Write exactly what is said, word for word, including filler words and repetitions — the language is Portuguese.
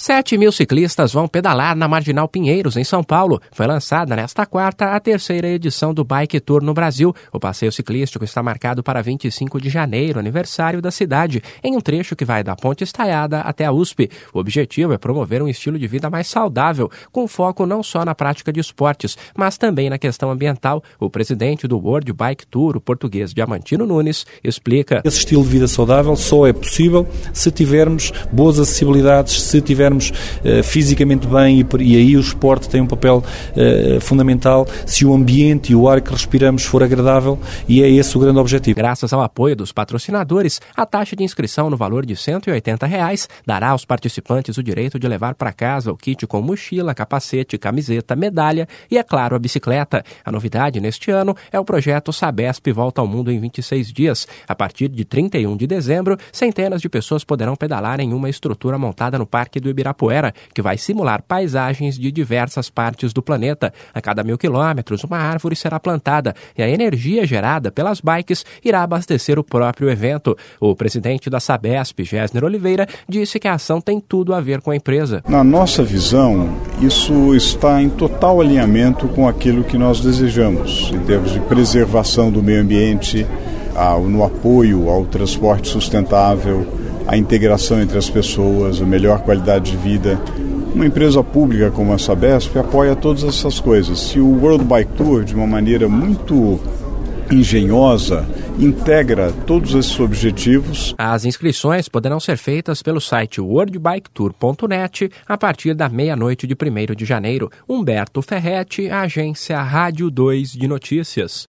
sete mil ciclistas vão pedalar na Marginal Pinheiros, em São Paulo. Foi lançada nesta quarta a terceira edição do Bike Tour no Brasil. O passeio ciclístico está marcado para vinte e cinco de janeiro, aniversário da cidade, em um trecho que vai da Ponte Estaiada até a U S P. O objetivo é promover um estilo de vida mais saudável, com foco não só na prática de esportes, mas também na questão ambiental. O presidente do World Bike Tour, o português Diamantino Nunes, explica. Esse estilo de vida saudável só é possível se tivermos boas acessibilidades, se tivermos uh, fisicamente bem e, e aí o esporte tem um papel uh, fundamental, se o ambiente e o ar que respiramos for agradável, e é esse o grande objetivo. Graças ao apoio dos patrocinadores, a taxa de inscrição no valor de cento e oitenta reais dará aos participantes o direito de levar para casa o kit com mochila, capacete, camiseta, medalha e, é claro, a bicicleta. A novidade neste ano é o projeto Sabesp Volta ao Mundo em vinte e seis dias. A partir de trinta e um de dezembro, centenas de pessoas poderão pedalar em uma estrutura montada no Parque do Ibirapuera, que vai simular paisagens de diversas partes do planeta. A cada mil quilômetros, uma árvore será plantada e a energia gerada pelas bikes irá abastecer o próprio evento. O presidente da Sabesp, Gessner Oliveira, disse que a ação tem tudo a ver com a empresa. Na nossa visão, isso está em total alinhamento com aquilo que nós desejamos, em termos de preservação do meio ambiente, no apoio ao transporte sustentável, a integração entre as pessoas, a melhor qualidade de vida. Uma empresa pública como a Sabesp apoia todas essas coisas. E o World Bike Tour, de uma maneira muito engenhosa, integra todos esses objetivos. As inscrições poderão ser feitas pelo site world bike tour ponto net a partir da meia-noite de primeiro de janeiro. Humberto Ferretti, Agência Rádio dois de Notícias.